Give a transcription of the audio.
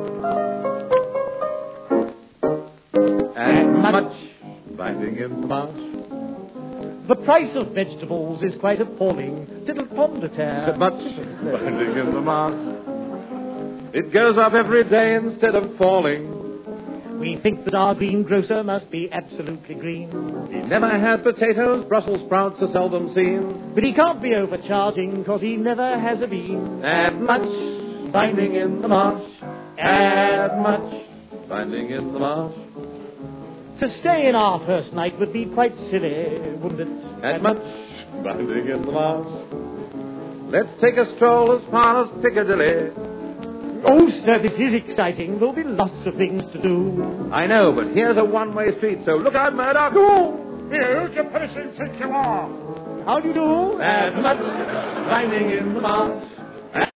And much binding in the marsh. The price of vegetables is quite appalling. Tittle pond a tear. Much binding in the marsh. It goes up every day instead of falling. We think that our greengrocer must be absolutely green. He never has potatoes, Brussels sprouts are seldom seen. But he can't be overcharging, 'cause he never has a bean. Add much binding in the marsh. Add much binding in the marsh. To stay in our first night would be quite silly, wouldn't it? Add much binding in the marsh. Let's take a stroll as far as Piccadilly. Oh, sir, this is exciting. There'll be lots of things to do. I know, but here's a one-way street, so look out, Murdoch. Oh, You, who's your person think you are? how do you do? Add much binding in the marsh.